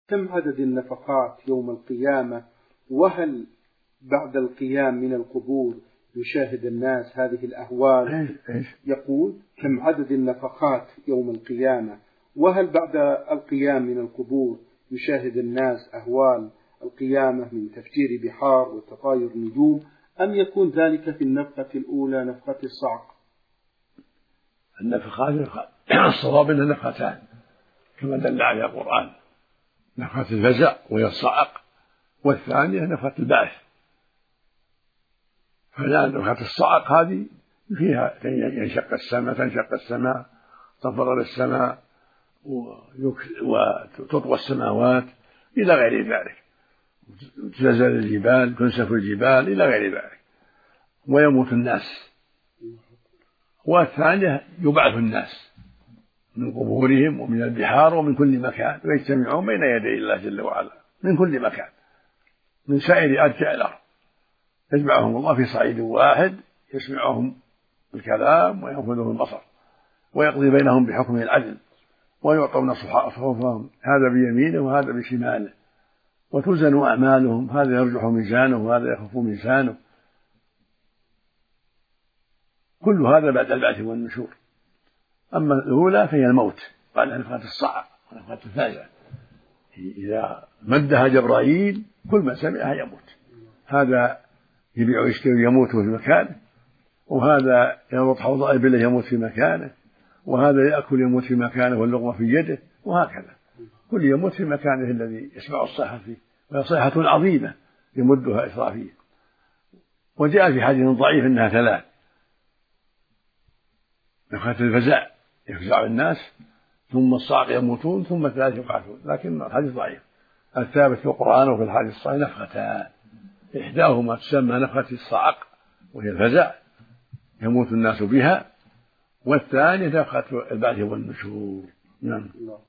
كم عدد النفقات يوم القيامة؟ وهل بعد القيام من القبور يشاهد الناس هذه الأهوال؟ يقول: كم عدد النفقات يوم القيامة؟ وهل بعد القيام من القبور يشاهد الناس أهوال القيامة من تفجير بحار وتطاير نجوم، أم يكون ذلك في النفقة الأولى نفقة الصعق؟ النفقات الصواب أنها نفقتان كما دل على القرآن: نفقة الفزع وهي الصعق، والثانية نفقة البعث. فلا نفقة الصعق هذه فيها تنشق السماء، تفرر السماء وتطوى السماوات إلى غير ذلك، تزلزل الجبال، تنسف الجبال إلى غير ذلك، ويموت الناس. والثانية يبعث الناس من قبورهم ومن البحار ومن كل مكان، ويجتمعون بين يدي الله جل وعلا من كل مكان من سائر أرجاء الأرض، يجمعهم الله في صعيد واحد، يسمعهم الكلام وينفذهم البصر، ويقضي بينهم بحكم العدل، ويعطون صحفهم هذا بيمينه وهذا بشماله، وتوزن أعمالهم، هذا يرجح ميزانه وهذا يخف ميزانه. كل هذا بعد البعث والنشور. أما الأولى فهي الموت بعد نفخة الصعق ونفخة الفزع، إذا مدها جبرائيل كل من سمعها يموت، هذا يبيع ويشتري يموت في مكانه، وهذا يربط حوض إبله يموت في مكانه، وهذا يأكل يموت في مكانه واللقمة في يده، وهكذا كل يموت في مكانه الذي يسمع الصيحة فيه، وهي صيحة عظيمة يمدها إسرافيل. وجاء في حديث ضعيف أنها ثلاث: نفخة الفزع يفزع الناس، ثم الصعق يموتون، ثم ثلاث يبعثون، لكن الحديث ضعيف. الثابت في القرآن وفي الحديث الصحيح نفختان، إحداهما تسمى نفخة الصعق وهي الفزع يموت الناس بها، والثانية نفخة البعث والنشور. نعم.